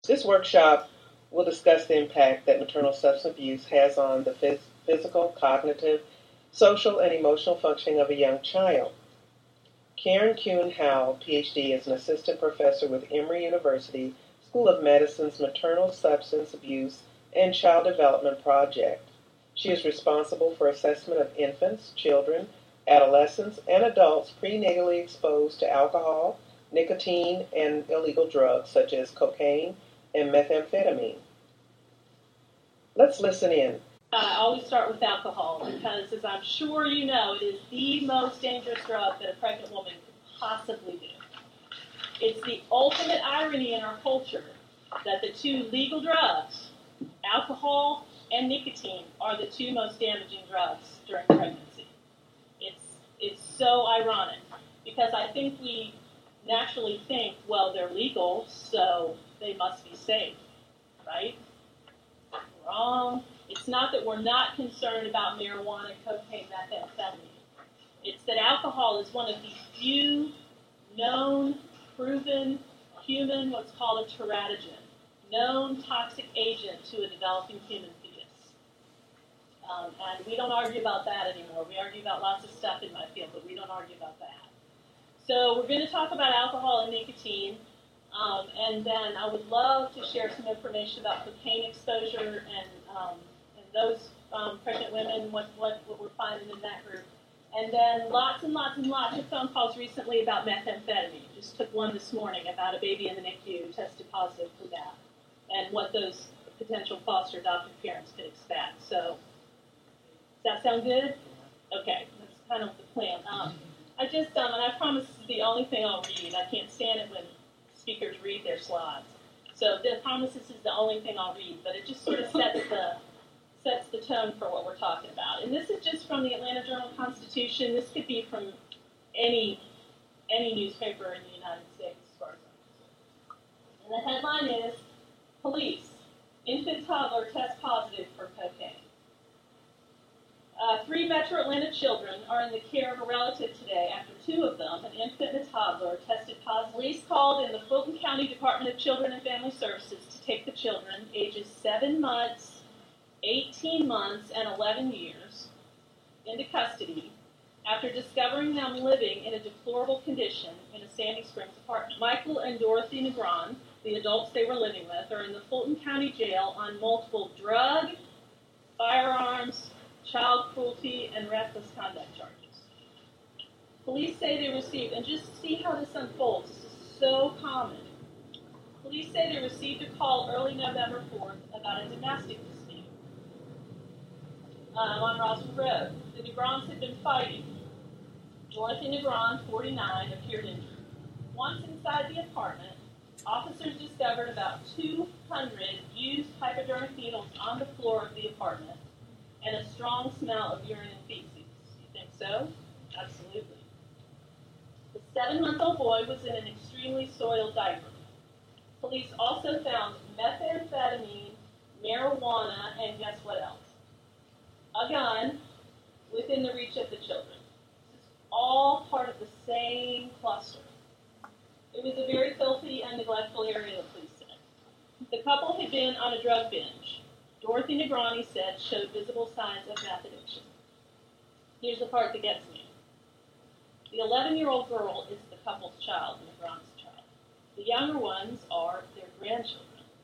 This workshop will discuss the impact that maternal substance abuse has on the physical, cognitive, social, and emotional functioning of a young child. Karen Kuhn Howell, PhD, is an assistant professor with Emory University School of Medicine's Maternal Substance Abuse and Child Development Project. She is responsible for assessment of infants, children, adolescents, and adults prenatally exposed to alcohol, nicotine, and illegal drugs such as cocaine and methamphetamine. Let's listen in. I always start with alcohol because, as I'm sure you know, it is the most dangerous drug that a pregnant woman could possibly do. It's the ultimate irony in our culture that the two legal drugs, alcohol and nicotine, are the two most damaging drugs during pregnancy. It's so ironic because I think we naturally think, well, they're legal, so they must be safe, right? Wrong. It's not that we're not concerned about marijuana, cocaine, methamphetamine. It's that alcohol is one of the few known, proven, human, what's called a teratogen, known toxic agent to a developing human fetus. And we don't argue about that anymore. We argue about lots of stuff in my field, but we don't argue about that. So we're going to talk about alcohol and nicotine, and then I would love to share some information about cocaine exposure and those pregnant women, what we're finding in that group. And then lots and lots and lots of phone calls recently about methamphetamine. Just took one this morning about a baby in the NICU who tested positive for that, and what those potential foster adoptive parents could expect. So, does that sound good? Okay, that's kind of the plan. I just, and I promise this is the only thing I'll read. I can't stand it when speakers read their slides. So I promise this is the only thing I'll read, but it just sort of sets the tone for what we're talking about. And this is just from the Atlanta Journal-Constitution. This could be from any newspaper in the United States, as far as I'm concerned. And the headline is, Police, Infant Toddler Tests Positive for Cocaine. 3 Metro Atlanta children are in the care of a relative today after 2 of them, an infant and a toddler, tested positive. Police called in the Fulton County Department of Children and Family Services to take the children, ages 7 months, 18 months, and 11 years, into custody after discovering them living in a deplorable condition in a Sandy Springs apartment. Michael and Dorothy Negron, the adults they were living with, are in the Fulton County Jail on multiple drug, firearms, child cruelty, and reckless conduct charges. Police say they received, and just see how this unfolds, this is so common. Police say they received a call early November 4th about a domestic dispute on Roswell Road. The Negrons had been fighting. Dorothy Negron, 49, appeared injured. Once inside the apartment, officers discovered about 200 used hypodermic needles on the floor of the apartment and a strong smell of urine and feces. You think so? Absolutely. The 7-month-old boy was in an extremely soiled diaper. Police also found methamphetamine, marijuana, and guess what else? A gun within the reach of the children. This is all part of the same cluster. It was a very filthy and neglectful area, the police said. The couple had been on a drug binge. Dorothy Negroni said showed visible signs of meth addiction. Here's the part that gets me. The 11-year-old girl is the couple's child, Negron's child. The younger ones are their grandchildren,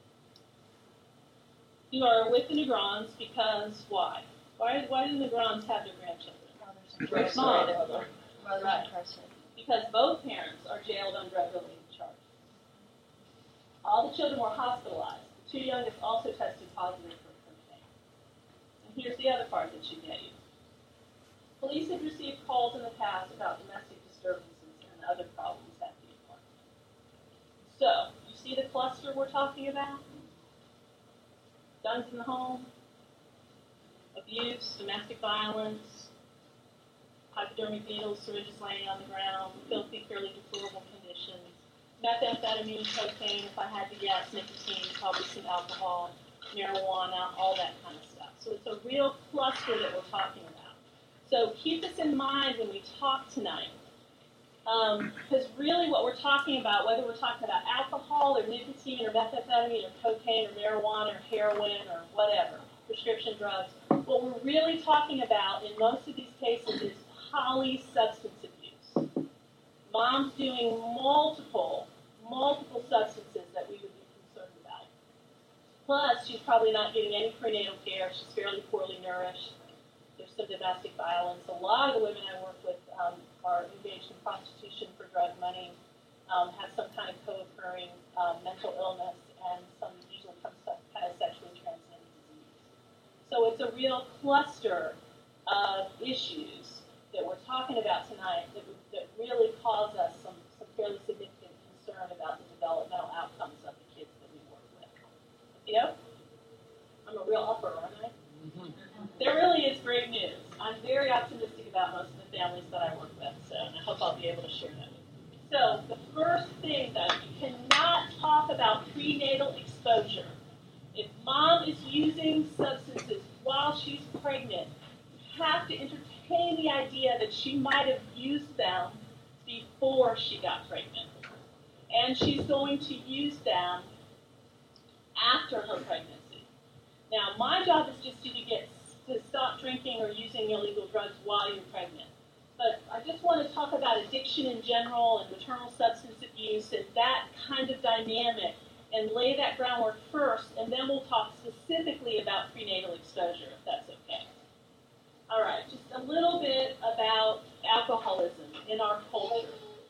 who are with the Negrons because why? Why do the Negrons have their grandchildren? Mom. Right. Because both parents are jailed on drug-related charges. All the children were hospitalized. The 2 youngest also tested positive for cocaine. And here's the other part that should get you. Police had received calls in the past about domestic disturbances and other problems at the apartment. So, you see the cluster we're talking about? Guns in the home, abuse, domestic violence, hypodermic needles, syringes laying on the ground, filthy, fairly deplorable conditions, methamphetamine, cocaine, if I had to guess, nicotine, probably some alcohol, marijuana, all that kind of stuff. So it's a real cluster that we're talking about. So keep this in mind when we talk tonight. Because really what we're talking about, whether we're talking about alcohol or nicotine or methamphetamine or cocaine or marijuana or heroin or whatever, prescription drugs, what we're really talking about in most of these cases is polysubstance abuse. Mom's doing multiple substances that we would be concerned about. Plus, she's probably not getting any prenatal care. She's fairly poorly nourished. There's some domestic violence. A lot of the women I work with are engaged in prostitution for drug money, have some kind of co-occurring mental illness, and some usually some kind of sexually transmitted disease. So it's a real cluster of issues that we're talking about tonight that really cause us some fairly significant concern about the developmental outcomes of the kids that we work with. You know? I'm a real upper, aren't I? Mm-hmm. There really is great news. I'm very optimistic about most of the families that I work with, so I hope I'll be able to share that with you. So the first thing, though, you cannot talk about prenatal exposure. If mom is using substances while she's pregnant, you have to entertain the idea that she might have used them before she got pregnant. And she's going to use them after her pregnancy. Now, my job is just to stop drinking or using illegal drugs while you're pregnant. But I just want to talk about addiction in general and maternal substance abuse and that kind of dynamic and lay that groundwork first, and then we'll talk specifically about prenatal exposure, if that's okay. All right, just a little bit about alcoholism in our culture.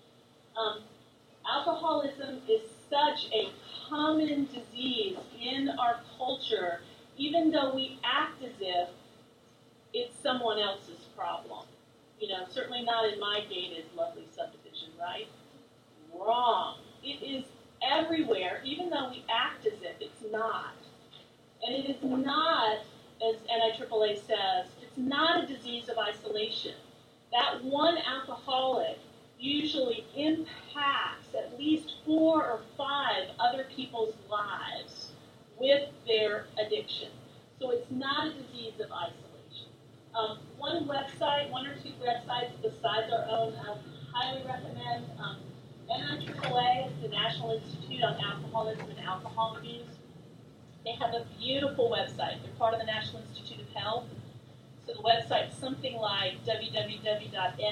Alcoholism is such a common disease in our culture, even though we act as if it's someone else's problem. You know, certainly not in my gated, lovely subdivision, right? Wrong. It is everywhere, even though we act as if it's not. And it is not, as NIAAA says, it's not a disease of isolation. That one alcoholic usually impacts at least 4 or 5 other people's lives with their addiction. So it's not a disease of isolation. One or two websites besides our own, I highly recommend. NIAAA is the National Institute on Alcoholism and Alcohol Abuse. They have a beautiful website. They're part of the National Institute of Health. So the website's something like www.niaaa.nih.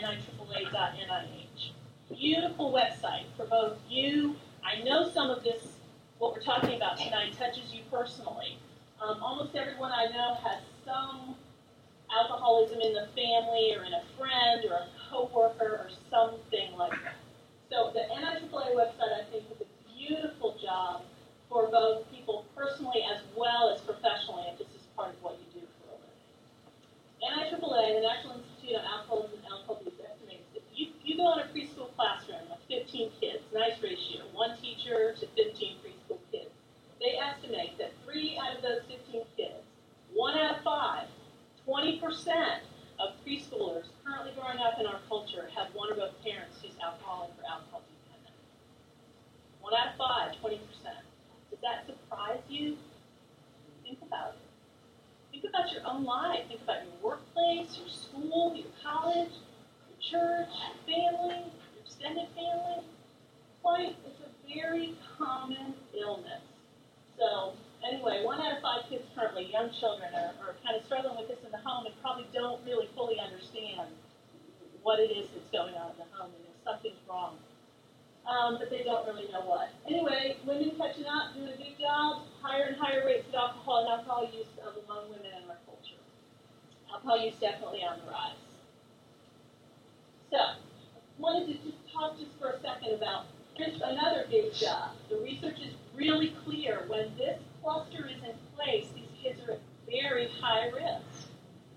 Beautiful website for both you. I know some of this, what we're talking about tonight, touches you personally. Almost everyone I know has some alcoholism in the family or in a friend or a coworker or something like that. So the NIAAA website, I think, does a beautiful job for both people personally as well as professionally, if this is part of what you do for a living. NIAAA, the National Institute on Alcoholism and Alcohol Abuse, estimates that you go in a preschool classroom of 15 kids, nice ratio, 1 teacher to 15 preschool kids. They estimate that 3 out of those 15 kids, 1 out of 5, 20% of preschoolers currently growing up in our culture have one or both parents who's alcoholic or alcohol dependent. 1 out of 5, 20%. Does that surprise you? Think about it. Think about your own life. Think about your workplace, your school, your college, your church, your family, your extended family. It's a very common illness. So anyway, 1 out of 5 kids currently, young children, are kind of struggling with this in the home and probably don't really fully understand what it is that's going on in the home, and if something's wrong. But they don't really know what. Anyway, women catching up, doing a good job, higher and higher rates of alcohol and alcohol use among women in our culture. Alcohol use definitely on the rise. So, I wanted to just talk for a second about just another big job. The research is really clear. When this cluster is in place, these kids are at very high risk.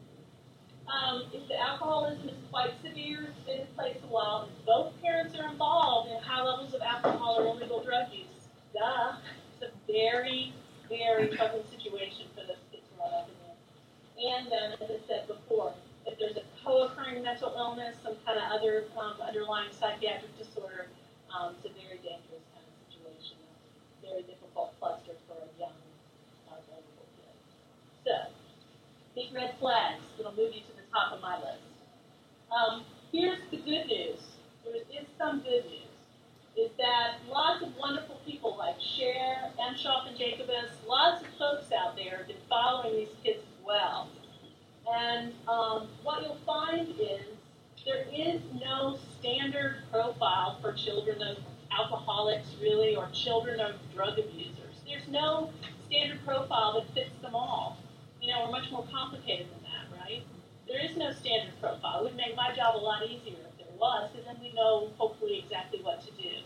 If the alcoholism is quite severe, it's been in place a while, if both parents are involved in high levels of alcohol or illegal drug use, it's a very, very troubling situation for those kids to run up in. And then, as I said before, if there's a co-occurring mental illness, some kind of other underlying psychiatric disorder, it's a very dangerous kind of situation, a very difficult cluster for a young, vulnerable kid. So, big red flags that'll move you to the top of my list. Here's the good news. There is some good news is that lots of wonderful people like Cher, Enshoff, and Jacobus, lots of folks out there have been following these kids as well. And what you'll find is there is no standard profile for children of alcoholics, really, or children of drug abusers. There's no standard profile that fits them all. You know, we're much more complicated than that, right? There is no standard profile. It would make my job a lot easier if there was, because then we know, hopefully, exactly what to do.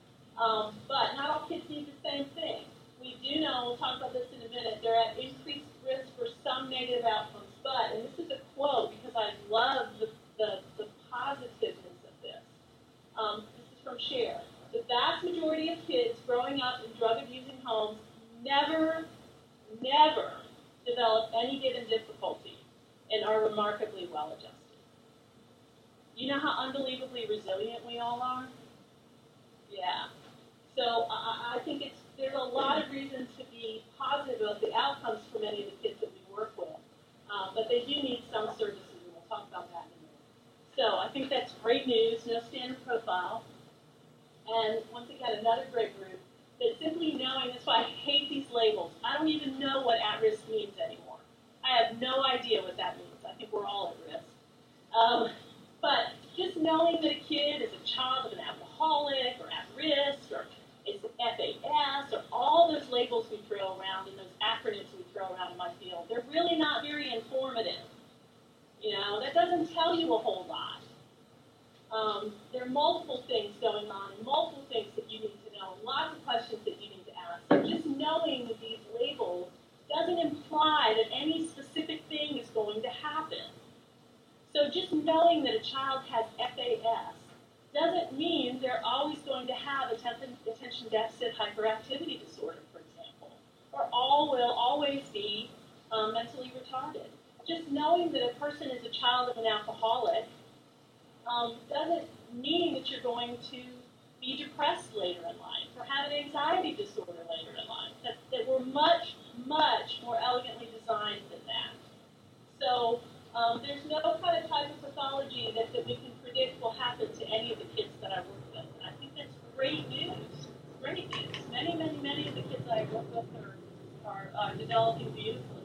But not all kids need the same thing. We do know, we'll talk about this in a minute, they're at increased risk for some negative outcomes. But, and this is a quote because I love the positiveness of this. This is from Cher. The vast majority of kids growing up in drug-abusing homes never develop any given difficulty and are remarkably well-adjusted. You know how unbelievably resilient we all are? Yeah. So I think there's a lot of reasons to be positive about the outcomes for many of the kids that we work with. But they do need some services, and we'll talk about that in a minute. So I think that's great news, no standard profile. And once again, another great group that simply knowing, that's why I hate these labels. I don't even know what at-risk means anymore. I have no idea what that means. I think we're all at risk. But just knowing that a kid is a child of an alcoholic or at risk or is FAS or all those labels we throw around and those acronyms we throw around in my field, they're really not very informative. You know, that doesn't tell you a whole lot. There are multiple things going on and multiple things that you need to know and lots of questions that you need to ask. And just knowing that these labels doesn't imply that any specific thing is going to happen. So just knowing that a child has FAS doesn't mean they're always going to have attention deficit hyperactivity disorder, for example, or all will always be mentally retarded. Just knowing that a person is a child of an alcoholic doesn't mean that you're going to be depressed later in life or have an anxiety disorder later in life. That we're much, much more elegantly designed than that. So there's no kind of type of pathology that we can predict will happen to any of the kids that I work with. And I think that's great news. Great news. Many of the kids that I work with are developing beautifully.